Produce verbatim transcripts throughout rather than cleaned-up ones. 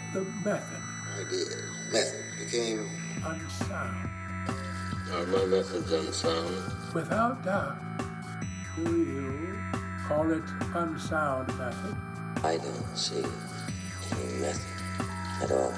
The method. Idea. Method became unsound. Are my methods unsound? Without doubt. Do you call it unsound method? I don't see any method at all.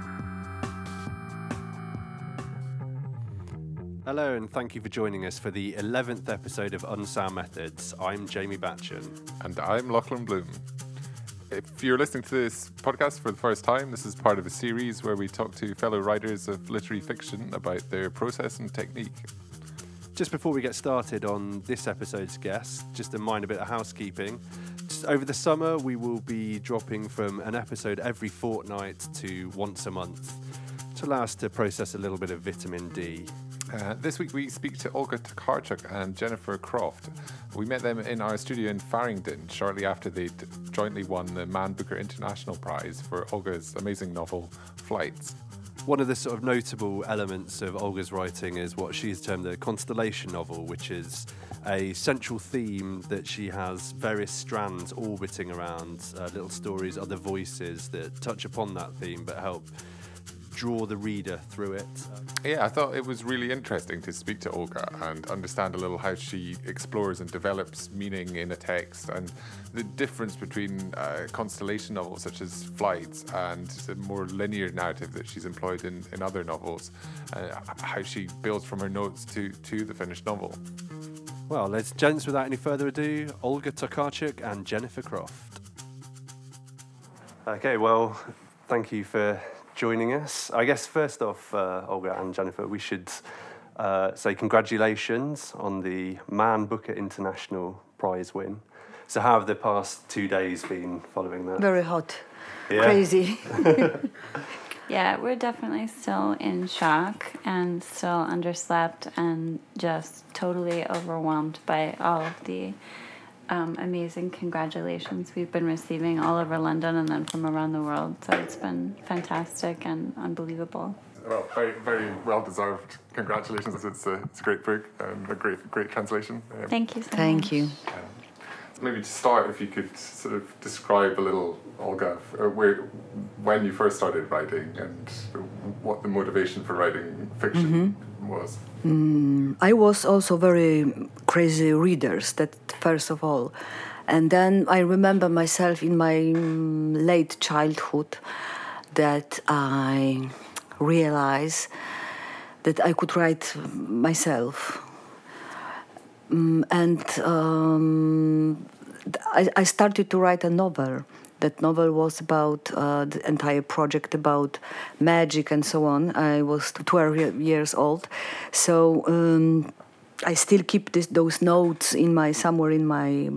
Hello and thank you for joining us for the eleventh episode of Unsound Methods. I'm Jamie Batchen. And I'm Lachlan Bloom. If you're listening to this podcast for the first time, this is part of a series where we talk to fellow writers of literary fiction about their process and technique. Just before we get started on this episode's guest, just a minor bit of housekeeping. Just over the summer, we will be dropping from an episode every fortnight to once a month to allow us to process a little bit of vitamin D. Uh, this week we speak to Olga Tokarczuk and Jennifer Croft. We met them in our studio in Farringdon shortly after they'd jointly won the Man Booker International Prize for Olga's amazing novel, Flights. One of the sort of notable elements of Olga's writing is what she's termed a constellation novel, which is a central theme that she has various strands orbiting around, uh, little stories, other voices that touch upon that theme but help draw the reader through it. Yeah, I thought it was really interesting to speak to Olga and understand a little how she explores and develops meaning in a text and the difference between uh, constellation novels such as Flights and the more linear narrative that she's employed in, in other novels, uh, how she builds from her notes to, to the finished novel. Well, let's gents, without any further ado, Olga Tokarczuk and Jennifer Croft. Okay, well, thank you for joining us. I guess first off, uh, Olga and Jennifer, we should uh, say congratulations on the Man Booker International Prize win. So how have the past two days been following that? Very hot, yeah. Crazy. Yeah, we're definitely still in shock and still underslept and just totally overwhelmed by all of the Um, amazing congratulations we've been receiving all over London and then from around the world. So it's been fantastic and unbelievable. Well, very, very well-deserved congratulations. It's a, it's a great book and a great, great translation. Um, Thank you so Thank much. you. Um, maybe to start, if you could sort of describe a little, Olga, uh, where, when you first started writing and what the motivation for writing fiction mm-hmm. was. Mm, I was also very crazy readers, that first of all. And then I remember myself in my um, late childhood that I realized that I could write myself. Um, and um, I, I started to write a novel. That novel was about uh, the entire project about magic and so on. I was twelve years old, so um, I still keep this, those notes in my somewhere in my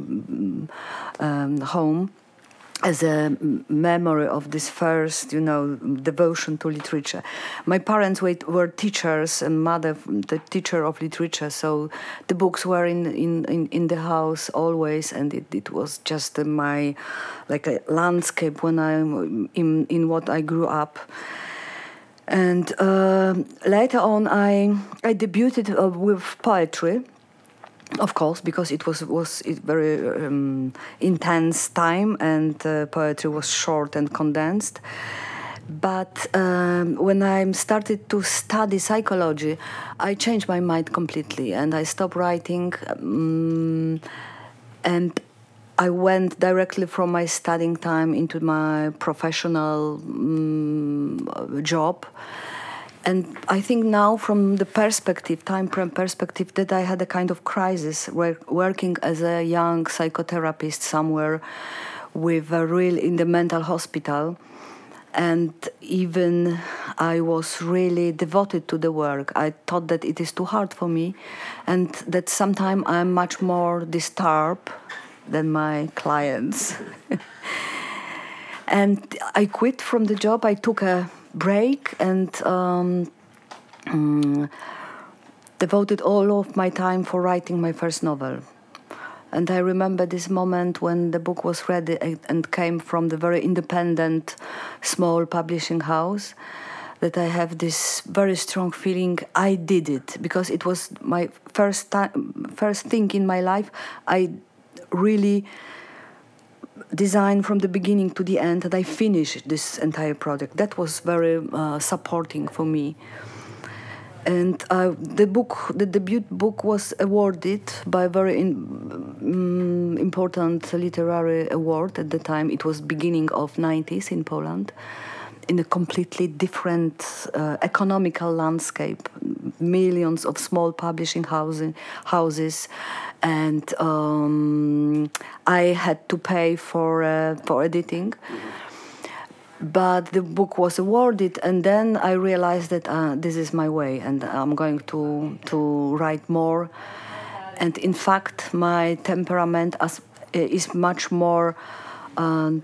um, home as a memory of this first, you know, devotion to literature. My parents were, were teachers, and mother the teacher of literature, so the books were in in, in, in the house always, and it, it was just my, like a landscape when I in in what I grew up. And uh, later on, I I debuted uh, with poetry. Of course, because it was was it very um, intense time, and uh, poetry was short and condensed. But um, when I started to study psychology, I changed my mind completely, and I stopped writing, um, and I went directly from my studying time into my professional um, job. And I think now, from the perspective, time perspective, that I had a kind of crisis, working as a young psychotherapist somewhere with a real in the mental hospital, and even I was really devoted to the work. I thought that it is too hard for me, and that sometimes I'm much more disturbed than my clients. And I quit from the job. I took a break and um, um, devoted all of my time for writing my first novel. And I remember this moment when the book was ready and came from the very independent, small publishing house, that I have this very strong feeling I did it, because it was my first time, first thing in my life. I really design from the beginning to the end, and I finished this entire project. That was very uh, supporting for me. And uh, the book, the debut book, was awarded by a very in, um, important literary award at the time. It was beginning of nineties in Poland, in a completely different uh, economical landscape. Millions of small publishing housing, houses, and um, I had to pay for uh, for editing. But the book was awarded, and then I realized that uh, this is my way, and I'm going to to write more. And in fact, my temperament as, is much more um,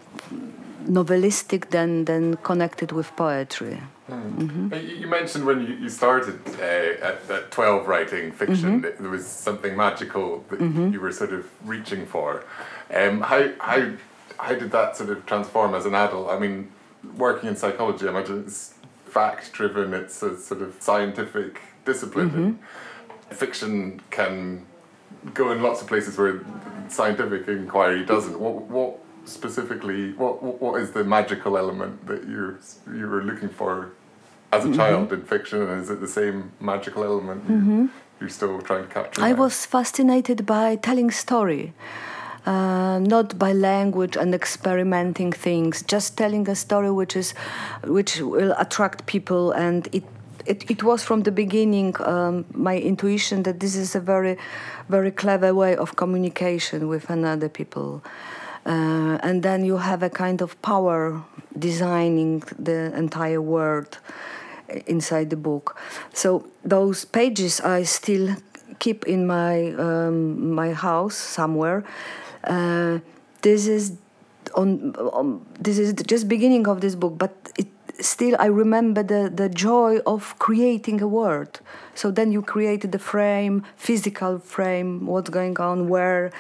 novelistic than than connected with poetry. Mm. Mm-hmm. You mentioned when you, you started uh, at, at twelve writing fiction, mm-hmm. that there was something magical that mm-hmm. you were sort of reaching for. Um, how how how did that sort of transform as an adult? I mean, working in psychology, I imagine it's fact driven. It's a sort of scientific discipline. Mm-hmm. And fiction can go in lots of places where scientific inquiry doesn't. What what specifically? What what is the magical element that you you were looking for as a mm-hmm. child in fiction, and is it the same magical element mm-hmm. you, you're still trying to capture? I now? was fascinated by telling story, uh, not by language and experimenting things. Just telling a story which is, which will attract people, and it. It, it was from the beginning um, my intuition that this is a very, very clever way of communication with another people. Uh, and then you have a kind of power designing the entire world inside the book. So those pages I still keep in my um, my house somewhere. Uh, this is on, on this is just beginning of this book, but it still I remember the the joy of creating a world. So then you created the frame, physical frame, what's going on where.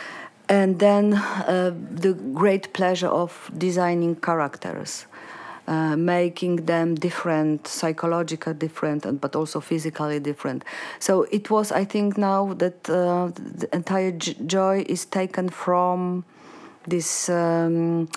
And then uh, the great pleasure of designing characters, uh, making them different, psychologically different, and, but also physically different. So it was, I think now that uh, the entire j- joy is taken from this um,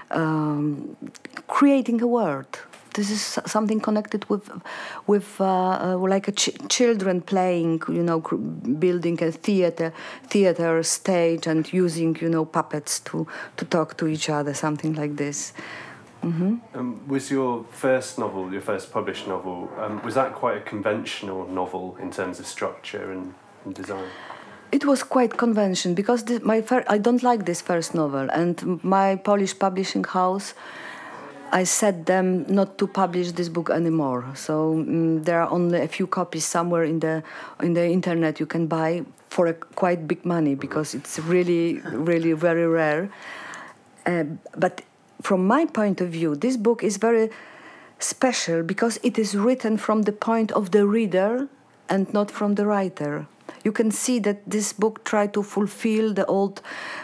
um, creating a world. This is something connected with, with uh, uh, like a ch- children playing, you know, cr- building a theater, theater stage, and using, you know, puppets to, to talk to each other, something like this. Mm-hmm. Um, was your first novel, your first published novel, um, was that quite a conventional novel in terms of structure and, and design? It was quite conventional because the, my fir- I don't like this first novel, and my Polish publishing house, I said them not to publish this book anymore. So um, there are only a few copies somewhere in the in the internet you can buy for a quite big money because it's really, really very rare. Uh, but from my point of view, this book is very special because it is written from the point of the reader and not from the writer. You can see that this book tried to fulfill the old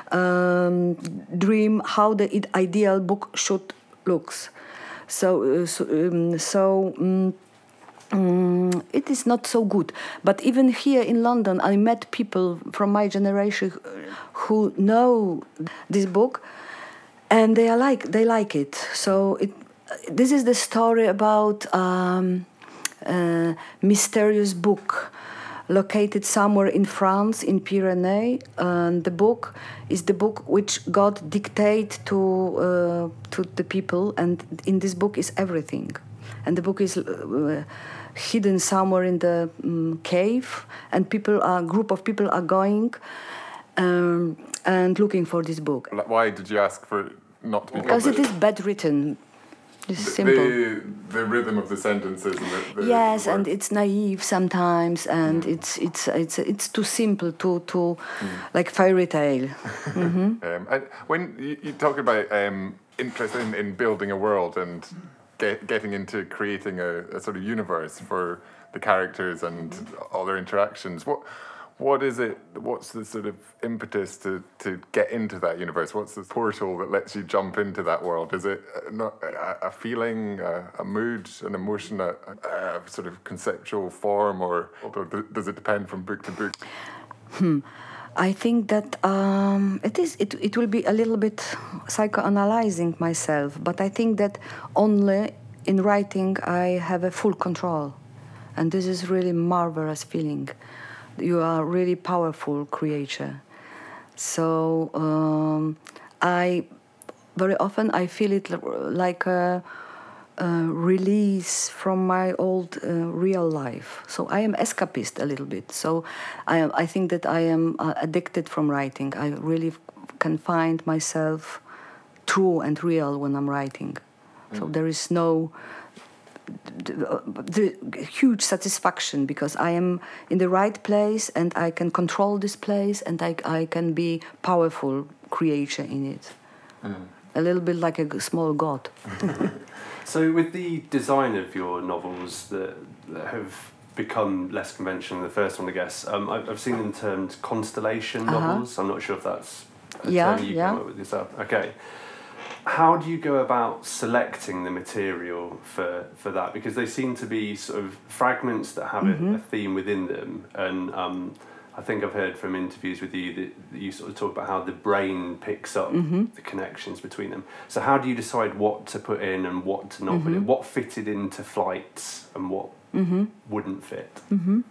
um, dream, how the ideal book should looks. So, uh, so, um, so um, um, it is not so good. But even here in London, I met people from my generation who know this book, and they are like they like it. So it, this is the story about um, a mysterious book located somewhere in France, in Pyrenees, and the book is the book which God dictated to uh, to the people, and in this book is everything, and the book is uh, hidden somewhere in the um, cave, and people, a group of people are going um, and looking for this book. Why did you ask for it not to be because published? it is bad written. It's the, simple. The, the rhythm of the sentences and the, the yes, the and it's naive sometimes, and mm. it's it's it's it's too simple to to mm. like fairy tale. Mm-hmm. um, and when you, you talk about um, interest in, in building a world and get, getting into creating a, a sort of universe for the characters and all their interactions, what what is it? What's the sort of impetus to, to get into that universe? What's the portal that lets you jump into that world? Is it not a, a feeling, a, a mood, an emotion, a, a sort of conceptual form, or, or does it depend from book to book? Hmm. I think that um, it is. It, it will be a little bit psychoanalyzing myself, but I think that only in writing I have a full control, and this is really marvelous feeling. You are really powerful creature. So um, I very often I feel it like a, a release from my old uh, real life. So I am escapist a little bit. So I am, I think that I am uh, addicted from writing. I really can find myself true and real when I'm writing. Mm. So there is no the, the huge satisfaction because I am in the right place and I can control this place and I, I can be powerful creature in it. Mm. A little bit like a small god. So with the design of your novels that, that have become less conventional than the first one, I guess, um, I've, I've seen them termed constellation uh-huh. novels. I'm not sure if that's a yeah, term you yeah. came up with yourself. Okay. How do you go about selecting the material for, for that? Because they seem to be sort of fragments that have mm-hmm. a, a theme within them. And um, I think I've heard from interviews with you that, that you sort of talk about how the brain picks up mm-hmm. the connections between them. So how do you decide what to put in and what to not mm-hmm. put in? What fitted into Flights and what mm-hmm. wouldn't fit? Mm-hmm.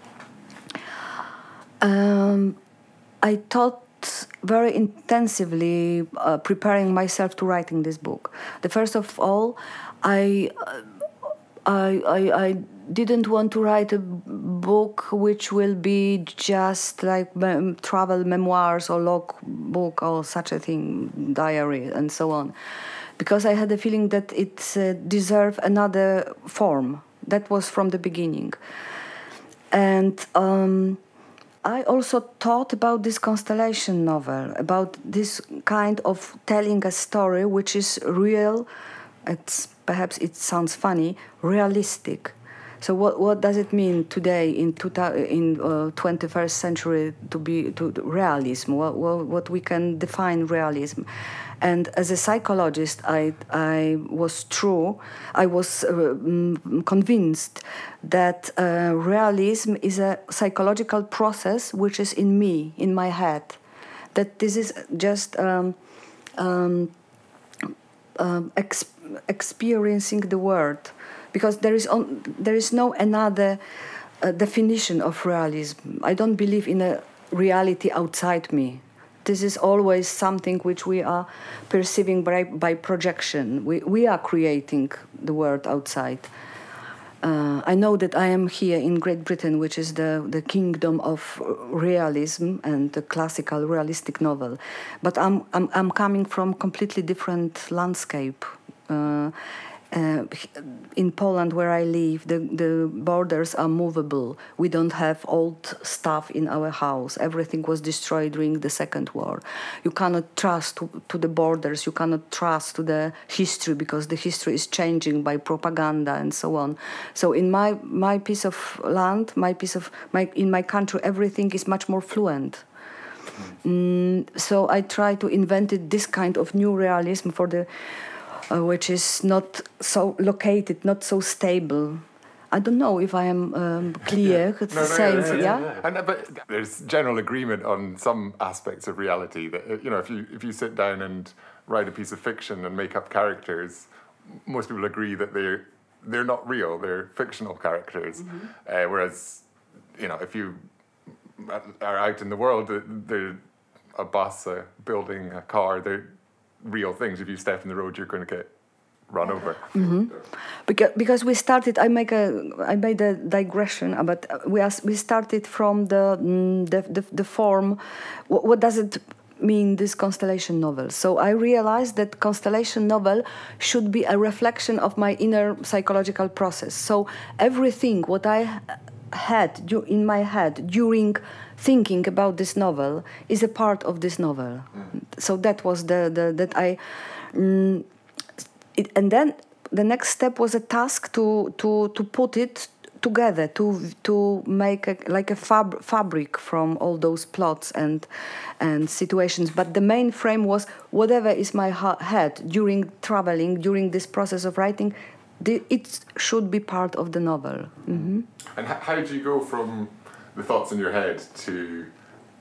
Um, I thought very intensively uh, preparing myself to writing this book. The first of all, I, uh, I, I, I didn't want to write a book which will be just like mem- travel memoirs or log book or such a thing, diary and so on, because I had a feeling that it uh, deserved another form. That was from the beginning. And um, I also thought about this constellation novel, about this kind of telling a story which is real, it's, perhaps it sounds funny, realistic. So what what does it mean today in two, in uh, twenty-first century to be to realism? What, what what we can define realism? And as a psychologist, I I was true. I was uh, convinced that uh, realism is a psychological process which is in me, in my head. That this is just um, um, um, ex- experiencing the world. Because there is on, there is no another uh, definition of realism. I don't believe in a reality outside me. This is always something which we are perceiving by, by projection. We we are creating the world outside. Uh, I know that I am here in Great Britain, which is the, the kingdom of realism and the classical realistic novel. But I'm I'm, I'm coming from completely different landscape. Uh, Uh, in Poland, where I live, the, the borders are movable. We don't have old stuff in our house. Everything was destroyed during the Second War. You cannot trust to, to the borders. You cannot trust to the history because the history is changing by propaganda and so on. So in my, my piece of land, my piece of my in my country, everything is much more fluent. Mm, so I try to invent this kind of new realism for the. Uh, which is not so located, not so stable. I don't know if I am um, clear. yeah. It's no, the no, same, yeah. yeah. yeah? And, uh, but there's general agreement on some aspects of reality that, you know, if you if you sit down and write a piece of fiction and make up characters, most people agree that they're they're not real. They're fictional characters. Mm-hmm. Uh, whereas, you know, if you are out in the world, they're a bus, a building, a car. They're real things. If you step in the road, you're going to get run over. Mm-hmm. Because because we started, I make a I made a digression, but we are, we started from the the the, the form. What, what does it mean? This constellation novel. So I realized that constellation novel should be a reflection of my inner psychological process. So everything what I had in my head during thinking about this novel is a part of this novel. Mm. So that was the, the that I um, it, and then the next step was a task to to to put it together, to to make a, like a fab, fabric from all those plots and and situations. But the main frame was whatever is my ha- head during traveling, during this process of writing, the, it should be part of the novel. Mm-hmm. And h- how do you go from the thoughts in your head to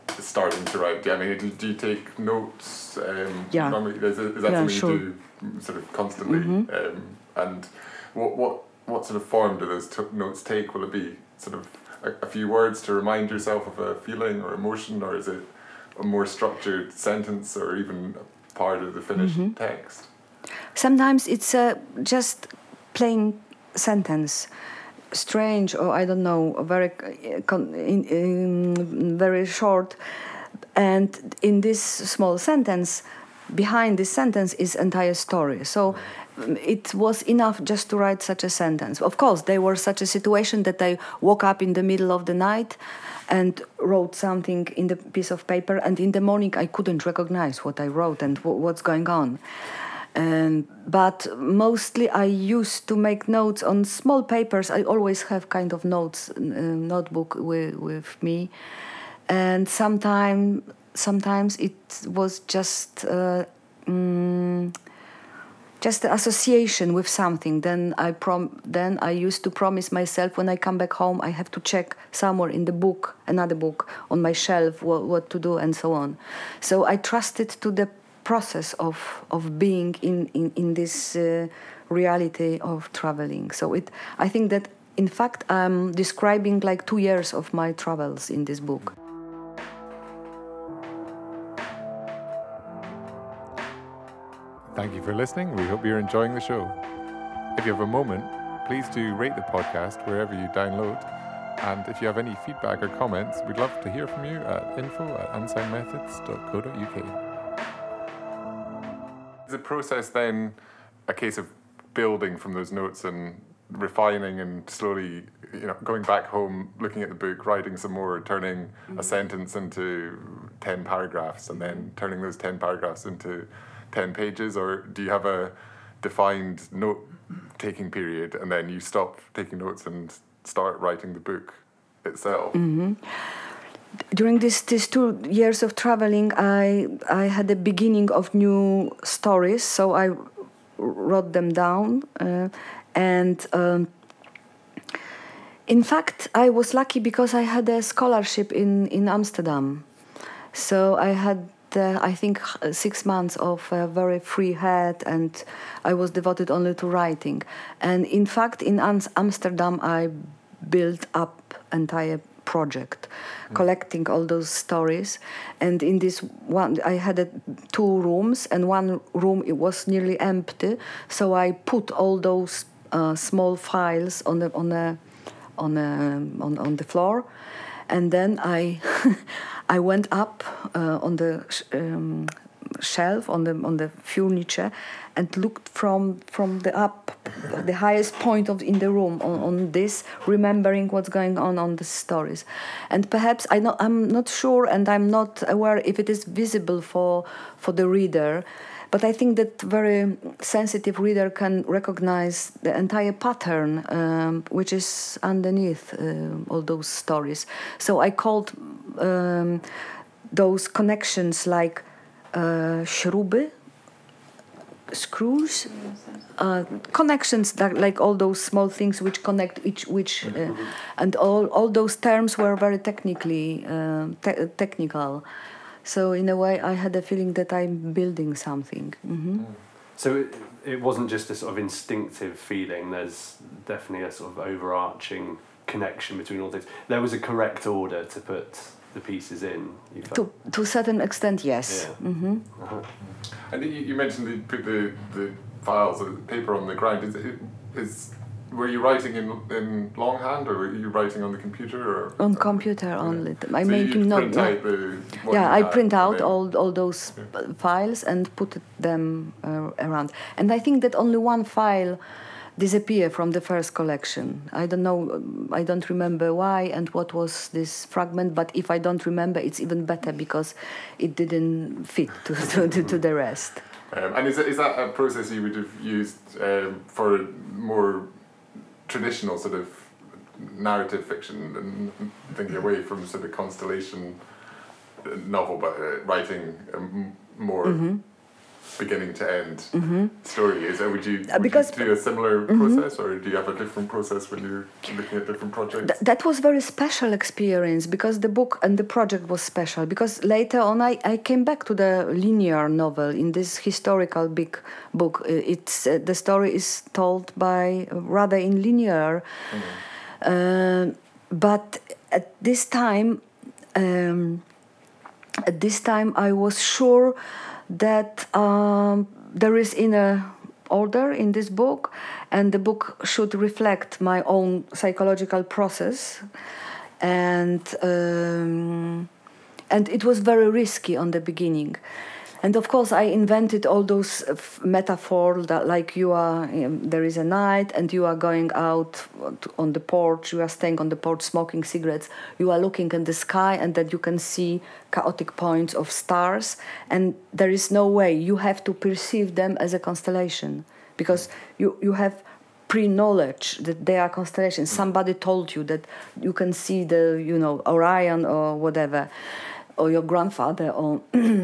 starting to write? I mean, do, do you take notes? Um, Yeah. normally- Is, it- is that Yeah, something sure. you do sort of constantly? Mhm. Um, and what what what sort of form do those t- notes take? Will it be sort of a, a few words to remind yourself of a feeling or emotion, or is it a more structured sentence, or even part of the finished Mhm. text? Sometimes it's a just plain sentence, strange or I don't know, very uh, con- in, in, very short, and in this small sentence, behind this sentence is entire story. So um, it was enough just to write such a sentence. Of course, there was such a situation that I woke up in the middle of the night and wrote something in the piece of paper, and in the morning I couldn't recognize what I wrote and w- what's going on. Um, but mostly I used to make notes on small papers. I always have kind of notes uh, notebook with, with me, and sometimes sometimes it was just uh, mm, just the association with something. Then I prom then I used to promise myself when I come back home I have to check somewhere in the book, another book on my shelf, what, what to do and so on. So I trusted to the process of of being in in, in this uh, reality of traveling. So it I think that in fact I'm describing like two years of my travels in this book. Thank you for listening. We hope you're enjoying the show. If you have a moment, please do rate the podcast wherever you download. And if you have any feedback or comments, we'd love to hear from you at info at unsignmethods dot co dot uk. Is the process then a case of building from those notes and refining and slowly, you know, going back home, looking at the book, writing some more, turning mm-hmm. a sentence into ten paragraphs, and then turning those ten paragraphs into ten pages? Or do you have a defined note-taking period and then you stop taking notes and start writing the book itself? Mm-hmm. During this these two years of traveling, I I had a beginning of new stories, so I wrote them down, uh, and um, in fact, I was lucky because I had a scholarship in in Amsterdam, so I had uh, I think six months of a very free head, and I was devoted only to writing. And in fact, in Am- Amsterdam, I built up entire project, mm. collecting all those stories. And in this one, I had a, two rooms, and one room it was nearly empty. So I put all those uh, small files on the on a on a on, on the floor, and then I I went up uh, on the um, shelf on the on the furniture and looked from from the up the highest point of in the room on, on this, remembering what's going on on the stories. And perhaps I know I'm not sure, and I'm not aware if it is visible for for the reader, but I think that very sensitive reader can recognize the entire pattern um, which is underneath uh, all those stories. So I called um, those connections like uh, śruby, screws, uh, connections that like all those small things which connect each which uh, and all all those terms were very technically uh, te- technical. So in a way, I had a feeling that I'm building something. Mm-hmm. So it, it wasn't just a sort of instinctive feeling. There's definitely a sort of overarching connection between all things. There was a correct order to put the pieces in. You felt? To to a certain extent, yes. Yeah. Mm-hmm. Uh-huh. And you, you mentioned you put the, the files of paper on the ground. Is, it, is were you writing in in longhand, or were you writing on the computer, or on computer yeah. only? I so make you note. print out the yeah, I print out then, all all those yeah. files and put them uh, around. And I think that only one file disappeared from the first collection. I don't know. I don't remember why and what was this fragment. But if I don't remember, it's even better because it didn't fit to to, to, to the rest. Um, and is that, is that a process you would have used um, for more traditional sort of narrative fiction, and thinking away from sort of constellation novel, but uh, writing a m- more Mm-hmm. beginning to end story. Is that, would you, would because- you do a similar process, or do you have a different process when you're looking at different projects? Th- that was very special experience because the book and the project was special because later on I, I came back to the linear novel in this historical big book. Uh, It's uh, the story is told by uh, rather in linear, uh, but at this time, um, at this time I was sure that um, there is inner order in this book, and the book should reflect my own psychological process, and um, and it was very risky on the beginning. And of course, I invented all those uh, f- metaphors that, like, you are, um, there is a night, and you are going out to- on the porch. You are staying on the porch, smoking cigarettes. You are looking in the sky, and that you can see chaotic points of stars. And there is no way you have to perceive them as a constellation, because you you have pre-knowledge that they are constellations. Somebody told you that you can see the, you know, Orion or whatever, or your grandfather, or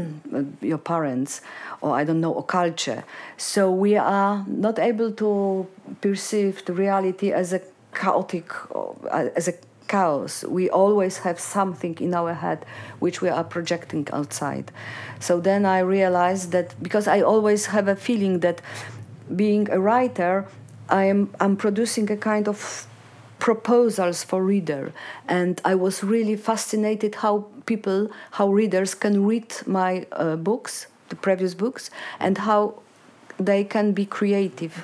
your parents, or I don't know, or culture. So we are not able to perceive the reality as a chaotic, or as a chaos. We always have something in our head which we are projecting outside. So then I realized that, because I always have a feeling that being a writer, I am I'm producing a kind of proposals for reader, and I was really fascinated how people, how readers can read my uh, books, the previous books, and how they can be creative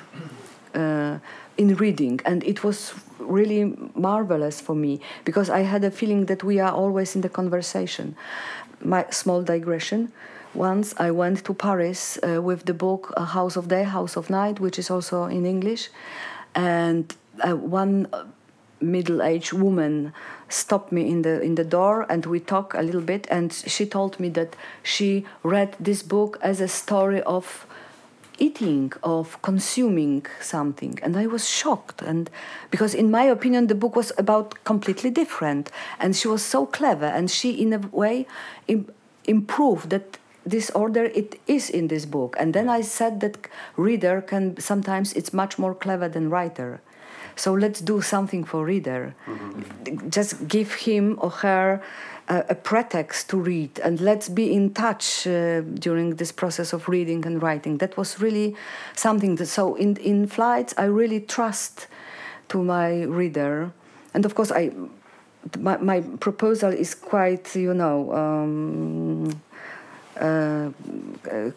uh, in reading. And it was really marvelous for me, because I had a feeling that we are always in the conversation. My small digression. Once I went to Paris uh, with the book uh, House of Day, House of Night, which is also in English, and uh, one middle-aged woman stopped me in the in the door, and we talked a little bit, and she told me that she read this book as a story of eating, of consuming something. And I was shocked, and because in my opinion the book was about completely different, and she was so clever, and she in a way im- improved that this order it is in this book. And then I said that reader can sometimes it's much more clever than writer. So let's do something for reader. Mm-hmm. Just give him or her a, a pretext to read, and let's be in touch uh, during this process of reading and writing. That was really something that, so in in Flights I really trust to my reader. And of course I my, my proposal is quite, you know, um, uh, uh,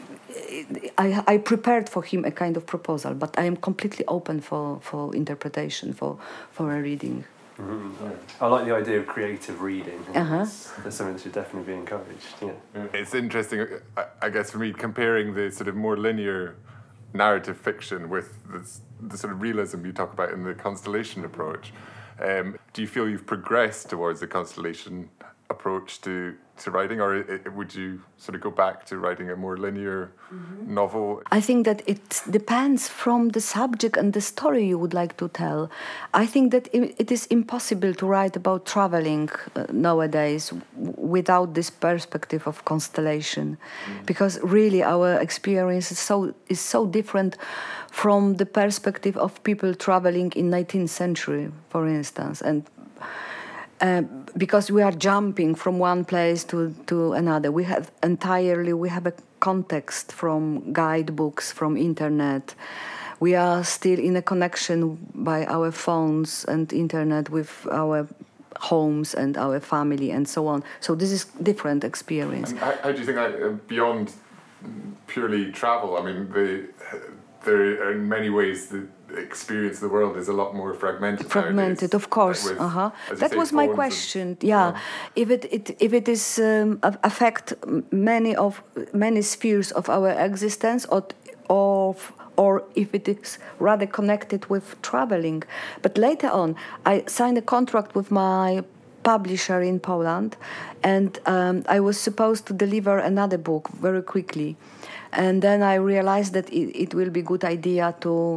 I, I prepared for him a kind of proposal, but I am completely open for, for interpretation, for, for a reading. Mm-hmm. I like the idea of creative reading. Uh-huh. That's, that's something that should definitely be encouraged. Yeah. It's interesting, I, I guess, for me, comparing the sort of more linear narrative fiction with this, the sort of realism you talk about in the constellation approach. Um, do you feel you've progressed towards the constellation approach to, to writing, or it, would you sort of go back to writing a more linear mm-hmm. novel? I think that it depends from the subject and the story you would like to tell. I think that it is impossible to write about traveling uh, nowadays w- without this perspective of constellation, mm. because really our experience is so is so different from the perspective of people traveling in nineteenth century, for instance, and Uh, because we are jumping from one place to, to another. We have entirely, we have a context from guidebooks, from internet. We are still in a connection by our phones and internet with our homes and our family and so on. So this is different experience. And how, how do you think, that, uh, beyond purely travel, I mean, the, there are in many ways the experience of the world is a lot more fragmented. Fragmented, nowadays, of course. with, uh-huh. That say, was my phones question. And, yeah, yeah. if it, it if it is um, affect many of many spheres of our existence, or of or if it is rather connected with traveling. But later on, I signed a contract with my publisher in Poland, and um, I was supposed to deliver another book very quickly, and then I realized that it, it will be a good idea to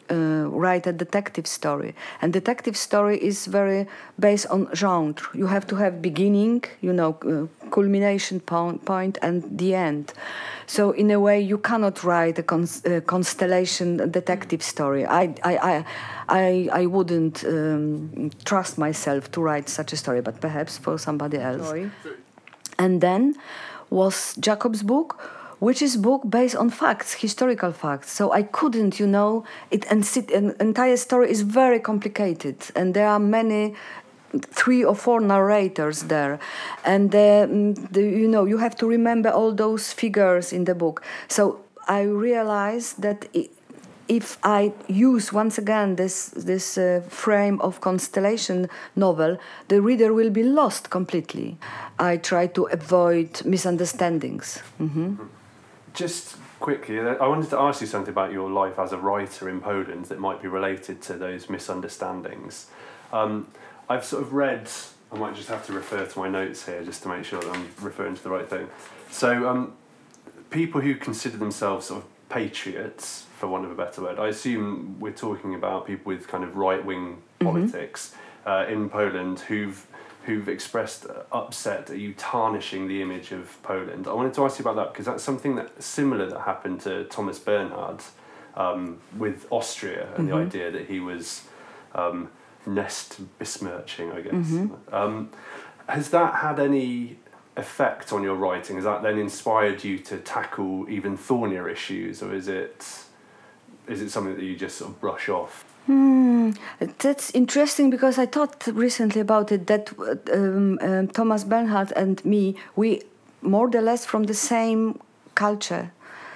uh, write a detective story. And detective story is very based on genre. You have to have beginning, you know, uh, culmination point, point and the end. So in a way, you cannot write a cons- uh, constellation detective story. I, I, I, I, I wouldn't um, trust myself to write such a story, but perhaps for somebody else. Sorry. And then was Jacob's book, which is book based on facts, historical facts. So I couldn't, you know, it and sit, an entire story is very complicated, and there are many, three or four narrators there, and uh, the, you know, you have to remember all those figures in the book. So I realized that it, if I use once again this this uh, frame of constellation novel, the reader will be lost completely. I try to avoid misunderstandings. Mm-hmm. Just quickly, I wanted to ask you something about your life as a writer in Poland that might be related to those misunderstandings. Um, I've sort of read, I might just have to refer to my notes here just to make sure that I'm referring to the right thing. So um, people who consider themselves sort of patriots, for want of a better word, I assume we're talking about people with kind of right-wing mm-hmm. politics uh, in Poland who've who've expressed upset at you tarnishing the image of Poland. I wanted to ask you about that because that's something that similar that happened to Thomas Bernhard um, with Austria and mm-hmm. the idea that he was um, nest besmirching, I guess. Mm-hmm. Um, has that had any effect on your writing? Has that then inspired you to tackle even thornier issues, or is it is it something that you just sort of brush off? Hmm, that's interesting because I thought recently about it that um, um, Thomas Bernhard and me, we more or less from the same culture.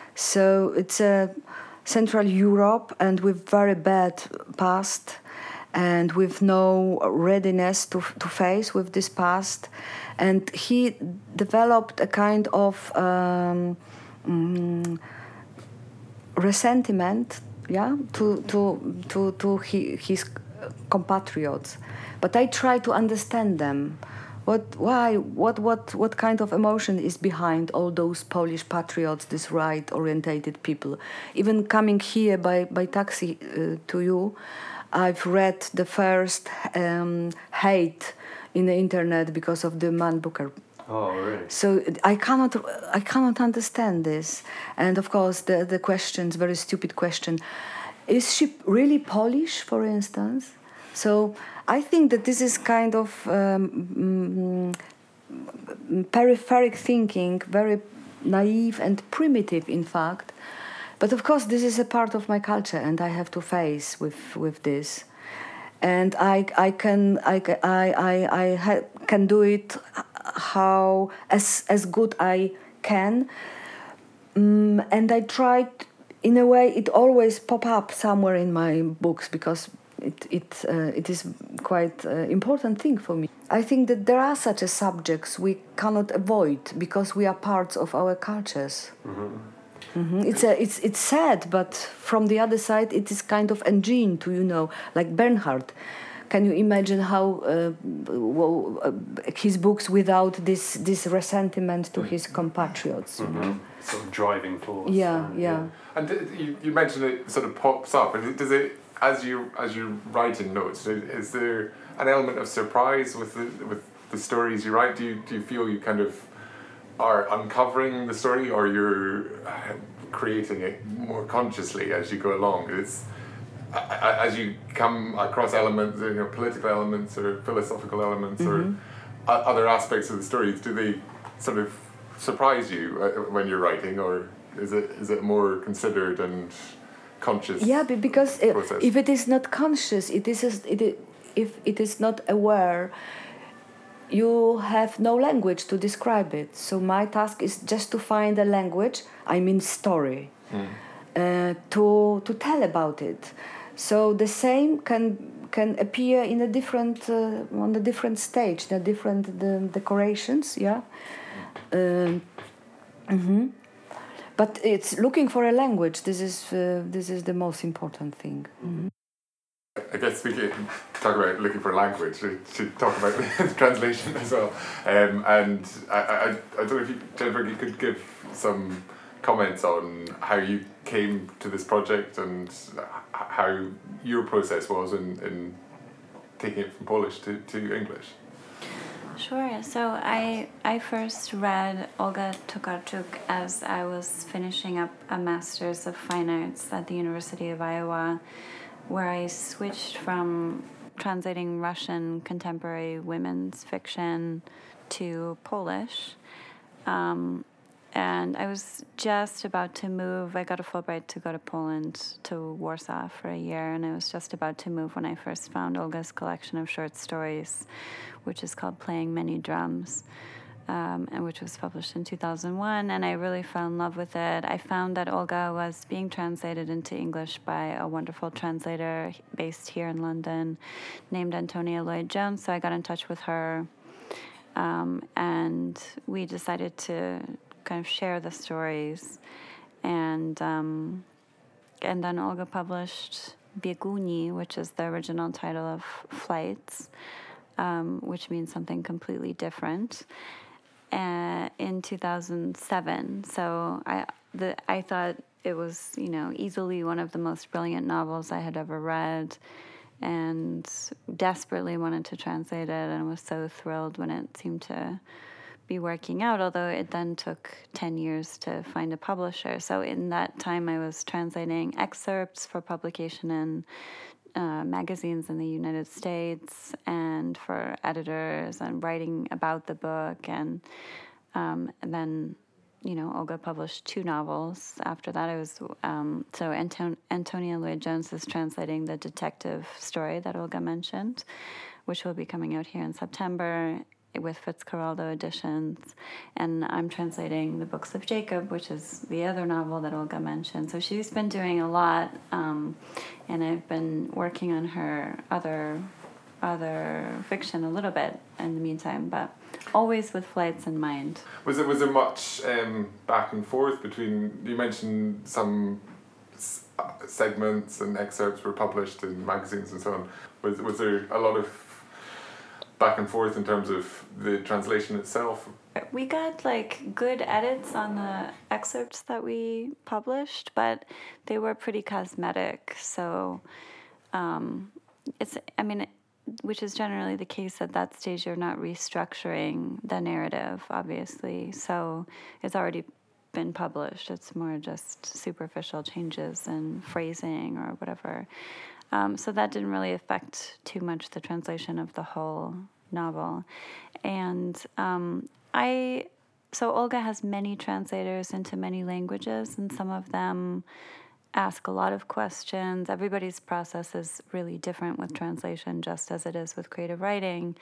So it's a uh, Central Europe and with very bad past and with no readiness to to face with this past. And he developed a kind of um, um, resentment, yeah, to to to to he, his compatriots, but I try to understand them. What, why, what, what, what kind of emotion is behind all those Polish patriots, these right-orientated people? Even coming here by by taxi uh, to you, I've read the first um, hate in the internet because of the Man Booker. Oh, really? So I cannot, I cannot understand this. And of course, the the questions, very stupid question: is she really Polish, for instance? So I think that this is kind of um, mm, peripheric thinking, very naive and primitive, in fact. But of course, this is a part of my culture, and I have to face with with this. And I I can I I I, I ha- can do it. How as as good I can, um, and I tried in a way. It always pop up somewhere in my books because it it uh, it is quite uh, important thing for me. I think that there are such a subjects we cannot avoid because we are parts of our cultures. Mm-hmm. Mm-hmm. It's a it's it's sad, but from the other side, it is kind of engine to, you know, like Bernhard. Can you imagine how uh, well, uh, his books without this this resentment to his compatriots? Mm-hmm. You know? Sort of driving force. Yeah, yeah. yeah. And you, you mentioned it sort of pops up, and does it as you as you're writing notes? Is there an element of surprise with the with the stories you write? Do you do you feel you kind of are uncovering the story, or you're creating it more consciously as you go along? It's as you come across elements, you know, political elements or philosophical elements, mm-hmm. or other aspects of the stories, do they sort of surprise you when you're writing, or is it is it more considered and conscious? Yeah, because process? If it is not conscious, it is it if it is not aware, you have no language to describe it. So my task is just to find a language, I mean story, mm. uh, to to tell about it. So the same can can appear in a different uh, on a different stage, the different the decorations, yeah. Um, mm-hmm. But it's looking for a language. This is uh, this is the most important thing. Mm-hmm. I guess we could talk about looking for language. We should talk about the translation as well. Um, and I, I, I don't know if you, Jennifer, you could give some comments on how you came to this project and h- how your process was in, in taking it from Polish to, to English. Sure. So I I first read Olga Tokarczuk as I was finishing up a Master's of Fine Arts at the University of Iowa, where I switched from translating Russian contemporary women's fiction to Polish. Um, and I was just about to move. I got a Fulbright to go to Poland, to Warsaw for a year, and I was just about to move when I first found Olga's collection of short stories, which is called Playing Many Drums, um, and which was published in two thousand one, and I really fell in love with it. I found that Olga was being translated into English by a wonderful translator based here in London named Antonia Lloyd-Jones, so I got in touch with her, um, and we decided to kind of share the stories, and um, and then Olga published Bieguni, which is the original title of Flights, um, which means something completely different, uh, in two thousand seven. So I the I thought it was, you know, easily one of the most brilliant novels I had ever read, and desperately wanted to translate it, and was so thrilled when it seemed to be working out, although it then took ten years to find a publisher. So in that time, I was translating excerpts for publication in uh, magazines in the United States and for editors, and writing about the book. And, um, and then, you know, Olga published two novels. After that, I was, um, so Anton- Antonia Lloyd-Jones is translating the detective story that Olga mentioned, which will be coming out here in September with Fitzcarraldo Editions, and I'm translating the Books of Jacob, which is the other novel that Olga mentioned. So she's been doing a lot, um, and I've been working on her other other fiction a little bit in the meantime, but always with Flights in mind. Was there, was there much um, back and forth between, you mentioned some s- uh, segments and excerpts were published in magazines and so on. Was, was there a lot of back and forth in terms of the translation itself? We got like good edits on the excerpts that we published, but they were pretty cosmetic. So um, it's, I mean, which is generally the case at that stage. You're not restructuring the narrative, obviously. So it's already been published. It's more just superficial changes in phrasing or whatever. Um, so that didn't really affect too much the translation of the whole novel. And um, I, so Olga has many translators into many languages, and some of them ask a lot of questions. Everybody's process is really different with translation, just as it is with creative writing.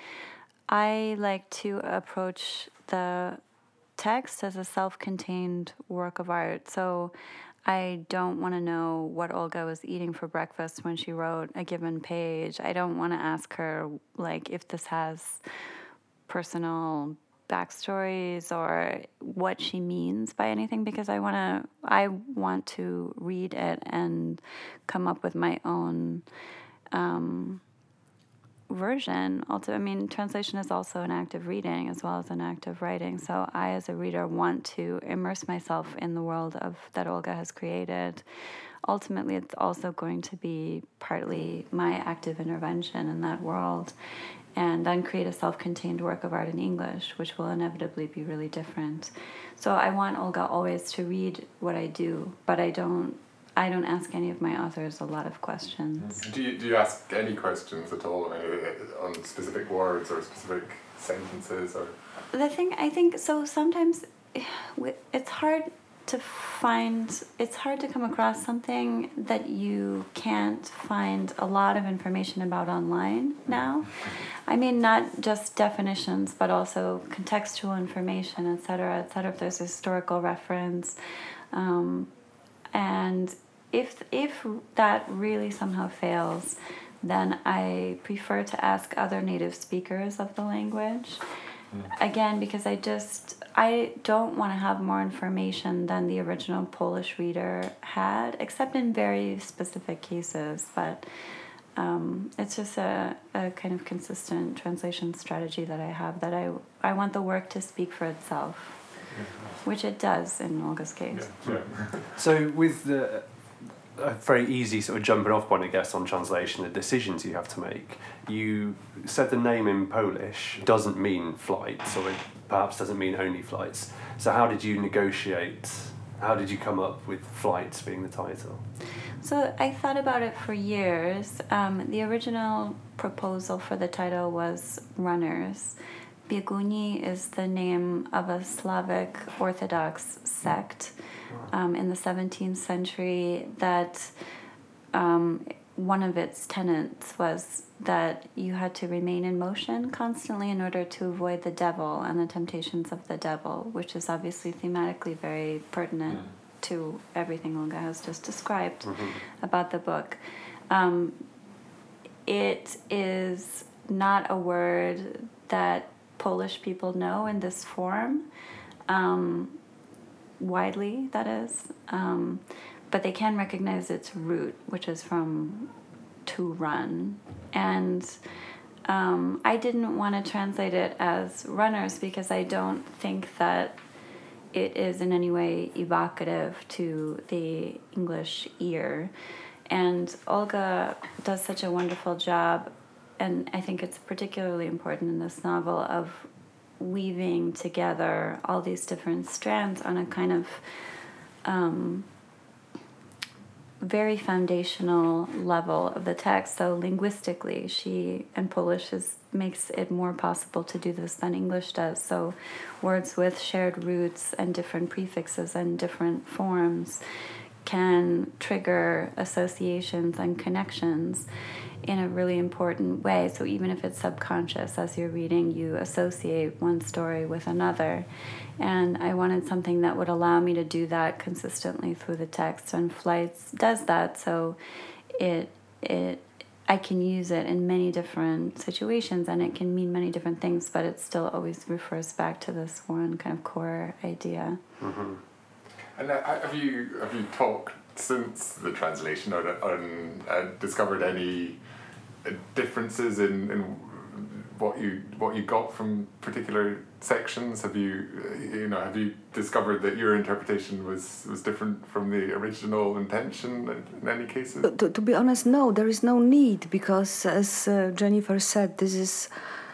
I like to approach the text as a self-contained work of art. So I don't want to know what Olga was eating for breakfast when she wrote a given page. I don't want to ask her, like, if this has personal backstories or what she means by anything, because I want to I want to read it and come up with my own um, version. Also, I mean, translation is also an act of reading as well as an act of writing. So I, as a reader, want to immerse myself in the world of that Olga has created. Ultimately, it's also going to be partly my active intervention in that world, and then create a self-contained work of art in English, which will inevitably be really different. So I want Olga always to read what I do, but I don't I don't ask any of my authors a lot of questions. Do you, do you ask any questions at all, I mean, on specific words or specific sentences? Or The thing, I think, so sometimes it's hard to find, it's hard to come across something that you can't find a lot of information about online now. I mean, not just definitions, but also contextual information, et cetera, et cetera, if there's a historical reference. Um, and if if that really somehow fails, then I prefer to ask other native speakers of the language. Again, because I just, I don't want to have more information than the original Polish reader had, except in very specific cases. But um, it's just a, a kind of consistent translation strategy that I have, that I, I want the work to speak for itself. which it does in Olga's case. Yeah. So with the a very easy sort of jumping off point, I guess, on translation, the decisions you have to make. You said the name in Polish doesn't mean flights, or it perhaps doesn't mean only flights. So how did you negotiate? How did you come up with flights being the title? So I thought about it for years. Um, the original proposal for the title was Runners. Bieguni is the name of a Slavic Orthodox sect um, in the seventeenth century that um, one of its tenets was that you had to remain in motion constantly in order to avoid the devil and the temptations of the devil, which is obviously thematically very pertinent mm. to everything Olga has just described mm-hmm. about the book. Um, it is not a word that Polish people know in this form, um, widely, that is. Um, but they can recognize its root, which is from to run. And um, I didn't want to translate it as runners because I don't think that it is in any way evocative to the English ear. And Olga does such a wonderful job, and I think it's particularly important in this novel, of weaving together all these different strands on a kind of um, very foundational level of the text. So linguistically, she, and Polish is, makes it more possible to do this than English does. So words with shared roots and different prefixes and different forms can trigger associations and connections in a really important way. So even if it's subconscious, as you're reading, you associate one story with another. And I wanted something that would allow me to do that consistently through the text, and Flights does that. So it it I can use it in many different situations, and it can mean many different things, but it still always refers back to this one kind of core idea. Mm-hmm. And uh, have you have you talked since the translation or on uh, discovered any differences in, in what you what you got from particular sections? Have you you know have you discovered that your interpretation was, was different from the original intention in, in any cases? To, to be honest, no, there is no need, because as uh, Jennifer said, this is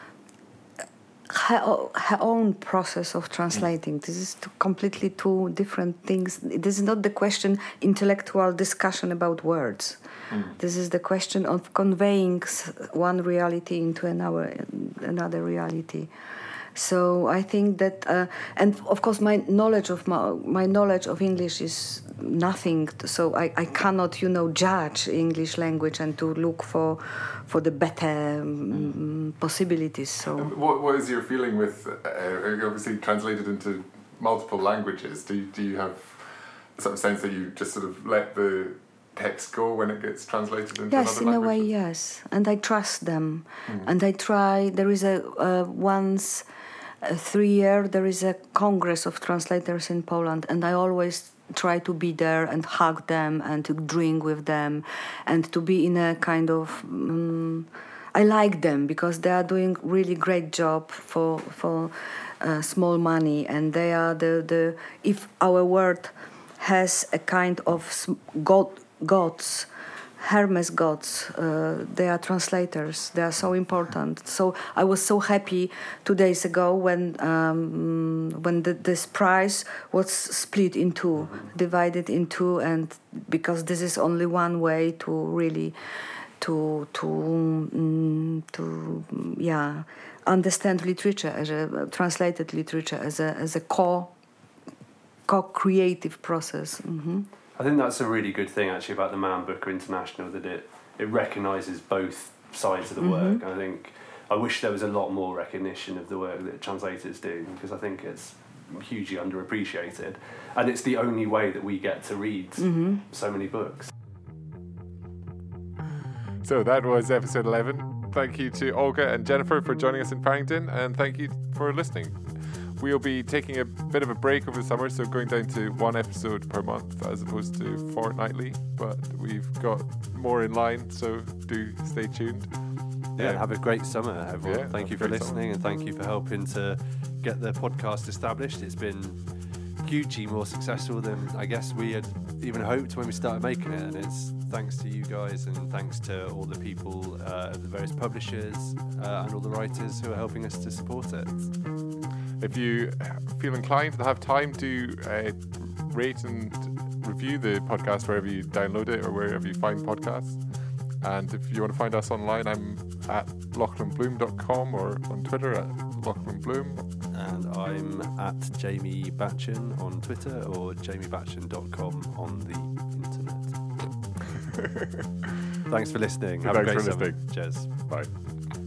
her, her own process of translating. This is two, completely two different things. This is not the question intellectual discussion about words. Mm. This is the question of conveying one reality into another another reality. So I think that, uh, and of course, my knowledge of my, my knowledge of English is nothing. So I, I cannot, you know, judge English language and to look for for the better um, possibilities. So what what is your feeling with uh, obviously translated into multiple languages? Do you, do you have sort of sense that you just sort of let the text go when it gets translated into yes, another language? Yes, in a way, yes. And I trust them. Mm. And I try, there is a, uh, once a three year, there is a Congress of Translators in Poland, and I always try to be there and hug them and to drink with them and to be in a kind of, um, I like them because they are doing really great job for, for uh, small money, and they are the, the, if our word has a kind of God, gods, Hermes gods, uh, they are translators, they are so important. So I was so happy two days ago when um, when the, this prize was split in two, divided in two, and because this is only one way to really to to um, to yeah understand literature as a translated literature as a as a co co-creative process. Mm-hmm. I think that's a really good thing actually about the Man Booker International, that it, it recognises both sides of the mm-hmm. work. And I think I wish there was a lot more recognition of the work that translators do, because I think it's hugely underappreciated, and it's the only way that we get to read mm-hmm. so many books. So that was episode eleven. Thank you to Olga and Jennifer for joining us in Farringdon, and thank you for listening. We'll be taking a bit of a break over the summer, so going down to one episode per month as opposed to fortnightly, but we've got more in line, so do stay tuned. Yeah, yeah. Have a great summer, everyone. Yeah, thank you for listening summer. And thank you for helping to get the podcast established. It's been hugely more successful than I guess we had even hoped when we started making it, and it's thanks to you guys and thanks to all the people uh, at the various publishers uh, and all the writers who are helping us to support it. If you feel inclined to have time to uh, rate and review the podcast wherever you download it or wherever you find podcasts. And if you want to find us online, I'm at lachlan bloom dot com or on Twitter at lachlan bloom. And I'm at Jamie Batchen on Twitter or jamie batchen dot com on the internet. Thanks for listening. Have Thanks a great for summer. listening. Cheers. Bye.